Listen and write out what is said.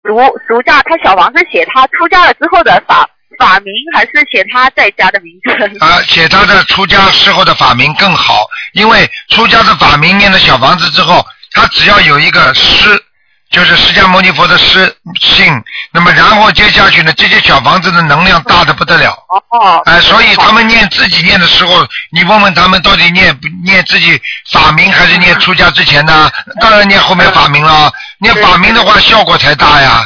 俗家，他小房子写他出家了之后的法名，还是写他在家的名字？ 写他的出家时候的法名更好，因为出家的法名念的小房子之后，他只要有一个师，就是释迦牟尼佛的师姓，那么然后接下去呢，这些小房子的能量大的不得了。所以他们自己念的时候，你问问他们到底念自己法名还是念出家之前呢？当然念后面法名了，念法名的话效果才大呀。